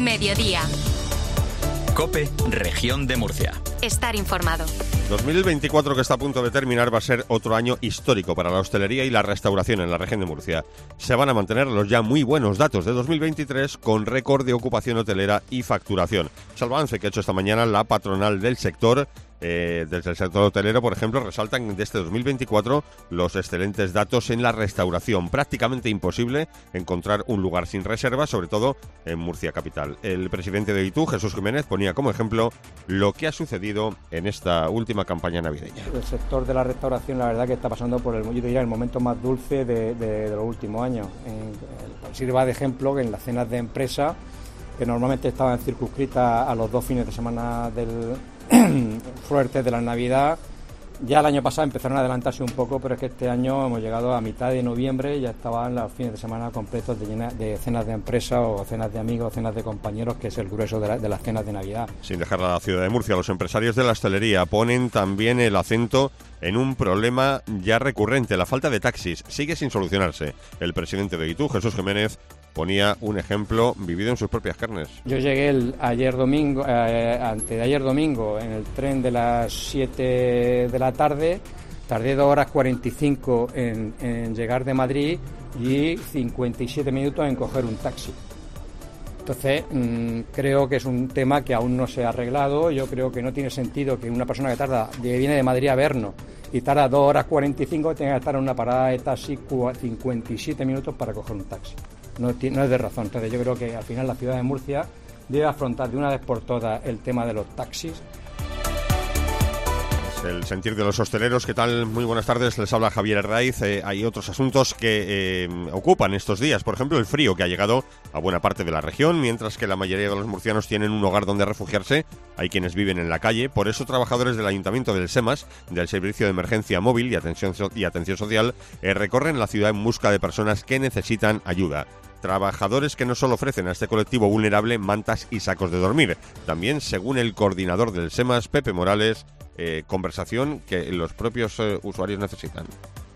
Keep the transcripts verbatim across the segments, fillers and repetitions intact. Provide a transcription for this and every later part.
Mediodía. COPE, Región de Murcia. Estar informado. dos mil veinticuatro, que está a punto de terminar, va a ser otro año histórico para la hostelería y la restauración en la región de Murcia. Se van a mantener los ya muy buenos datos de dos mil veintitrés con récord de ocupación hotelera y facturación. Es el avance que ha hecho esta mañana la patronal del sector. Eh, desde el sector hotelero, por ejemplo, resaltan de este dos mil veinticuatro los excelentes datos en la restauración. Prácticamente imposible encontrar un lugar sin reserva, sobre todo en Murcia capital. El presidente de ITU, Jesús Jiménez, ponía como ejemplo lo que ha sucedido en esta última campaña navideña. El sector de la restauración, la verdad que está pasando por el, yo diría, el momento más dulce de, de, de los últimos años. En, sirva de ejemplo que en las cenas de empresa, que normalmente estaban circunscritas a los dos fines de semana del fuertes de la Navidad, ya el año pasado empezaron a adelantarse un poco, pero es que este año hemos llegado a mitad de noviembre y ya estaban los fines de semana completos de, llena, de cenas de empresa o cenas de amigos, cenas de compañeros, que es el grueso de, la, de las cenas de Navidad. Sin dejar a la ciudad de Murcia, los empresarios de la hostelería ponen también el acento en un problema ya recurrente, la falta de taxis. Sigue sin solucionarse. El presidente de ITU, Jesús Jiménez, ponía un ejemplo vivido en sus propias carnes. Yo llegué el, ayer domingo, eh, antes de ayer domingo, en el tren de las siete de la tarde, tardé dos horas cuarenta y cinco en, en llegar de Madrid y cincuenta y siete minutos en coger un taxi. Entonces, mmm, creo que es un tema que aún no se ha arreglado. Yo creo que no tiene sentido que una persona que tarda, que viene de Madrid a vernos y tarda dos horas cuarenta y cinco tenga que estar en una parada de taxi cincuenta y siete minutos para coger un taxi. No, no es de razón. Entonces yo creo que al final la ciudad de Murcia debe afrontar de una vez por todas el tema de los taxis. Es el sentir de los hosteleros. ¿Qué tal? Muy buenas tardes, les habla Javier Herraiz. Eh, hay otros asuntos que eh, ocupan estos días. Por ejemplo, el frío que ha llegado a buena parte de la región. Mientras que la mayoría de los murcianos tienen un hogar donde refugiarse, hay quienes viven en la calle. Por eso, trabajadores del Ayuntamiento del SEMAS, del Servicio de Emergencia Móvil y Atención, so- y Atención Social, eh, recorren la ciudad en busca de personas que necesitan ayuda. Trabajadores que no solo ofrecen a este colectivo vulnerable mantas y sacos de dormir. También, según el coordinador del SEMAS, Pepe Morales, eh, conversación que los propios eh, usuarios necesitan.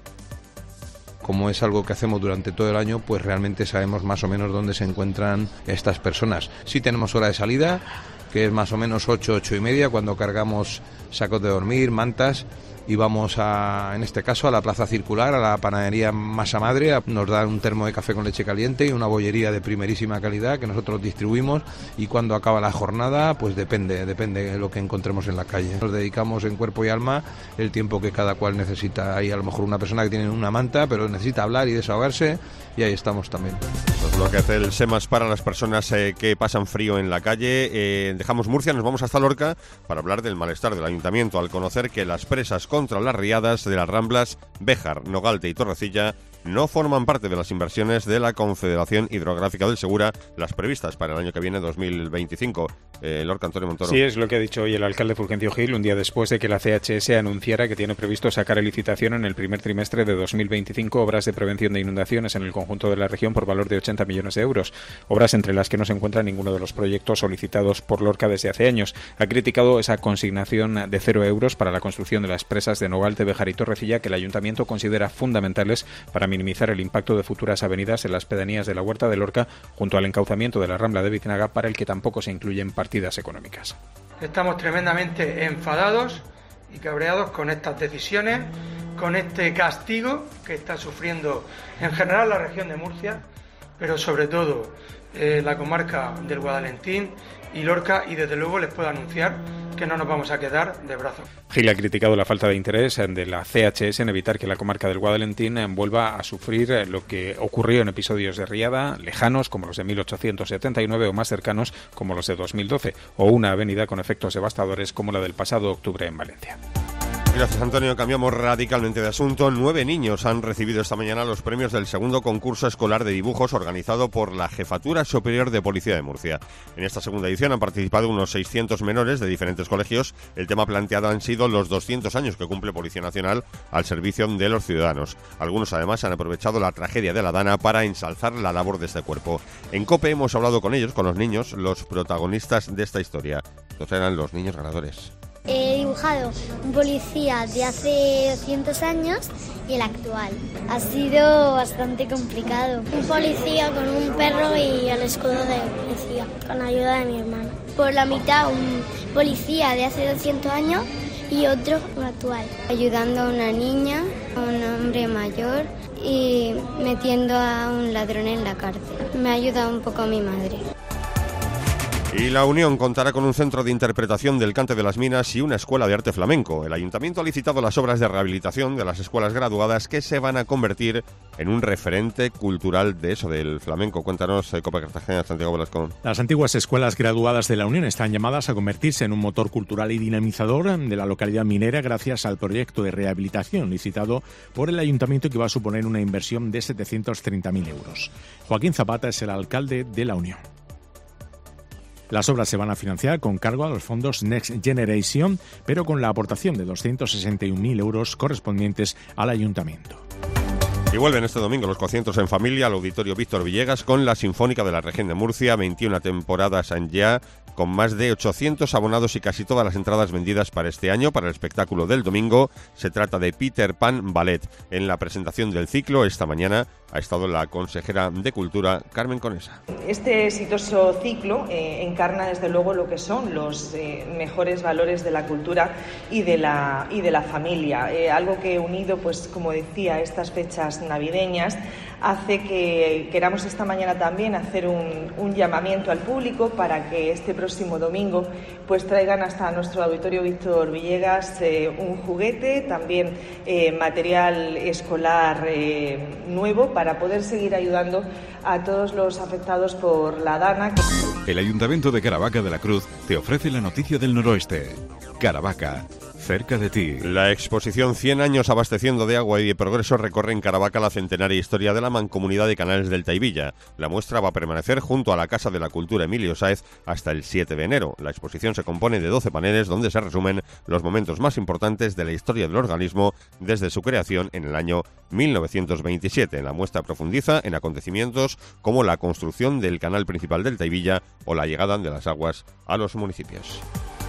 Como es algo que hacemos durante todo el año, pues realmente sabemos más o menos dónde se encuentran estas personas. Sí tenemos hora de salida, que es más o menos ocho, ocho y media, cuando cargamos sacos de dormir, mantas, y vamos a, en este caso, a la Plaza Circular, a la panadería Masa Madre. Nos dan un termo de café con leche caliente y una bollería de primerísima calidad que nosotros distribuimos, y cuando acaba la jornada, pues depende, depende de lo que encontremos en la calle. Nos dedicamos en cuerpo y alma el tiempo que cada cual necesita. Hay a lo mejor una persona que tiene una manta, pero necesita hablar y desahogarse, y ahí estamos también. Pues lo que hace el SEMAS para las personas eh, que pasan frío en la calle. Eh, dejamos Murcia, nos vamos hasta Lorca para hablar del malestar del Ayuntamiento al conocer que las presas contra las riadas de las Ramblas, Béjar, Nogalte y Torrecilla no forman parte de las inversiones de la Confederación Hidrográfica del Segura, las previstas para el año que viene, dos mil veinticinco. Eh, Lorca, Antonio Montoro. Sí, es lo que ha dicho hoy el alcalde Fulgencio Gil, un día después de que la C H S anunciara que tiene previsto sacar a licitación en el primer trimestre de dos mil veinticinco obras de prevención de inundaciones en el conjunto de la región por valor de ochenta millones de euros, obras entre las que no se encuentra ninguno de los proyectos solicitados por Lorca desde hace años. Ha criticado esa consignación de cero euros para la construcción de las presas de Nogalte, Béjar y Torrecilla, que el ayuntamiento considera fundamentales para minimizar el impacto de futuras avenidas en las pedanías de la Huerta de Lorca, junto al encauzamiento de la Rambla de Biznaga, para el que tampoco se incluyen partidas económicas. Estamos tremendamente enfadados y cabreados con estas decisiones, con este castigo que está sufriendo en general la región de Murcia, pero sobre todo eh, la comarca del Guadalentín y Lorca, y desde luego les puedo anunciar que no nos vamos a quedar de brazos. Gil ha criticado la falta de interés de la C H S en evitar que la comarca del Guadalentín vuelva a sufrir lo que ocurrió en episodios de riada lejanos como los de mil ochocientos setenta y nueve o más cercanos como los de dos mil doce, o una avenida con efectos devastadores como la del pasado octubre en Valencia. Gracias, Antonio. Cambiamos radicalmente de asunto. Nueve niños han recibido esta mañana los premios del segundo concurso escolar de dibujos organizado por la Jefatura Superior de Policía de Murcia. En esta segunda edición han participado unos seiscientos menores de diferentes colegios. El tema planteado han sido los doscientos años que cumple Policía Nacional al servicio de los ciudadanos. Algunos, además, han aprovechado la tragedia de la Dana para ensalzar la labor de este cuerpo. En COPE hemos hablado con ellos, con los niños, los protagonistas de esta historia. Estos eran los niños ganadores. He dibujado un policía de hace doscientos años y el actual. Ha sido bastante complicado. Un policía con un perro y el escudo de policía, con ayuda de mi hermano. Por la mitad un policía de hace doscientos años y otro actual. Ayudando a una niña, a un hombre mayor y metiendo a un ladrón en la cárcel. Me ha ayudado un poco a mi madre. Y la Unión contará con un centro de interpretación del cante de las minas y una escuela de arte flamenco. El Ayuntamiento ha licitado las obras de rehabilitación de las escuelas graduadas que se van a convertir en un referente cultural de eso, del flamenco. Cuéntanos, eh, Copa Cartagena, Santiago Velasco. Las antiguas escuelas graduadas de la Unión están llamadas a convertirse en un motor cultural y dinamizador de la localidad minera gracias al proyecto de rehabilitación licitado por el Ayuntamiento, que va a suponer una inversión de setecientos treinta mil euros. Joaquín Zapata es el alcalde de la Unión. Las obras se van a financiar con cargo a los fondos Next Generation, pero con la aportación de doscientos sesenta y un mil euros correspondientes al Ayuntamiento. Y vuelven este domingo los conciertos en familia al Auditorio Víctor Villegas con la Sinfónica de la Región de Murcia, veintiuna temporadas en ya, con más de ochocientos abonados y casi todas las entradas vendidas para este año. Para el espectáculo del domingo se trata de Peter Pan Ballet. En la presentación del ciclo esta mañana ha estado la consejera de Cultura, Carmen Conesa. Este exitoso ciclo eh, encarna desde luego lo que son los eh, mejores valores de la cultura y de la, y de la familia. Eh, algo que unido, pues como decía, estas fechas navideñas, hace que queramos esta mañana también hacer un, un llamamiento al público para que este próximo domingo pues traigan hasta nuestro Auditorio Víctor Villegas eh, un juguete, también eh, material escolar eh, nuevo para poder seguir ayudando a todos los afectados por la Dana. El Ayuntamiento de Caravaca de la Cruz te ofrece la noticia del noroeste. Caravaca, cerca de ti. La exposición cien años abasteciendo de agua y de progreso recorre en Caravaca la centenaria historia de la Mancomunidad de Canales del Taivilla. La muestra va a permanecer junto a la Casa de la Cultura Emilio Sáez hasta el siete de enero. La exposición se compone de doce paneles donde se resumen los momentos más importantes de la historia del organismo desde su creación en el año mil novecientos veintisiete. La muestra profundiza en acontecimientos como la construcción del canal principal del Taivilla o la llegada de las aguas a los municipios.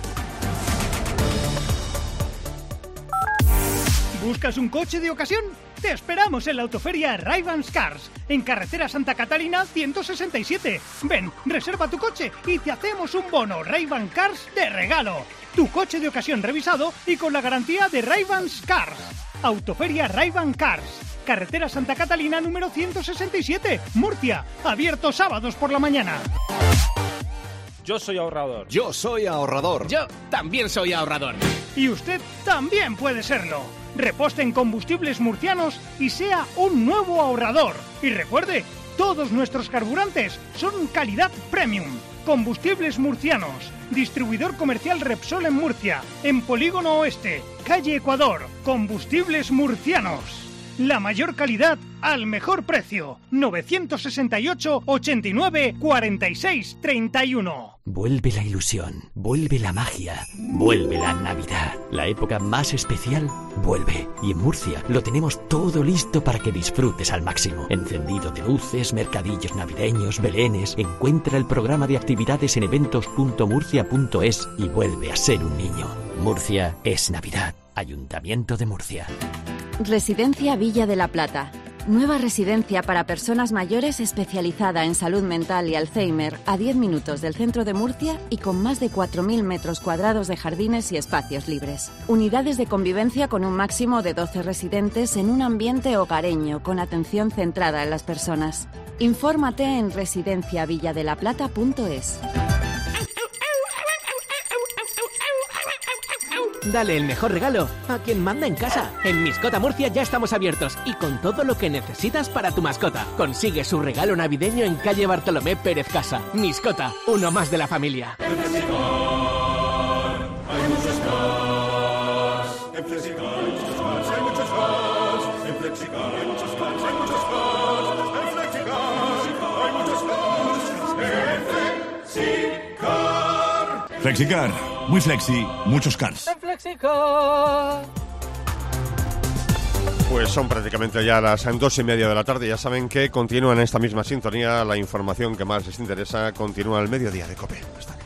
¿Buscas un coche de ocasión? Te esperamos en la autoferia Ray-Bans Cars, en carretera Santa Catalina ciento sesenta y siete. Ven, reserva tu coche y te hacemos un bono Ray-Bans Cars de regalo. Tu coche de ocasión revisado y con la garantía de Ray-Bans Cars. Autoferia Ray-Bans Cars, carretera Santa Catalina número ciento sesenta y siete, Murcia, abierto sábados por la mañana. Yo soy ahorrador. Yo soy ahorrador. Yo también soy ahorrador. Y usted también puede serlo. Reposte en combustibles murcianos y sea un nuevo ahorrador. Y recuerde, todos nuestros carburantes son calidad premium. Combustibles murcianos. Distribuidor comercial Repsol en Murcia. En Polígono Oeste, calle Ecuador. Combustibles murcianos. La mayor calidad al mejor precio. novecientos sesenta y ocho, ochenta y nueve, cuarenta y seis, treinta y uno. Vuelve la ilusión, vuelve la magia, vuelve la Navidad. La época más especial vuelve. Y en Murcia lo tenemos todo listo para que disfrutes al máximo. Encendido de luces, mercadillos navideños, belenes. Encuentra el programa de actividades en eventos punto murcia punto es y vuelve a ser un niño. Murcia es Navidad. Ayuntamiento de Murcia. Residencia Villa de la Plata. Nueva residencia para personas mayores especializada en salud mental y Alzheimer a diez minutos del centro de Murcia y con más de cuatro mil metros cuadrados de jardines y espacios libres. Unidades de convivencia con un máximo de doce residentes en un ambiente hogareño con atención centrada en las personas. Infórmate en residencia villa de la plata punto es. Dale el mejor regalo a quien manda en casa. En Miscota Murcia ya estamos abiertos y con todo lo que necesitas para tu mascota. Consigue su regalo navideño en calle Bartolomé Pérez Casa. Miscota, uno más de la familia. En Flexicar hay muchos cars. En Flexicar hay muchos cars, hay muchos cars. En Flexicar hay muchos cars, hay muchos cars. En Flexicar hay muchos cars. En Flexicar. Flexicar, muy flexi, muchos cars. Pues son prácticamente ya las dos y media de la tarde. Ya saben que continúa en esta misma sintonía la información que más les interesa. Continúa el mediodía de COPE. Hasta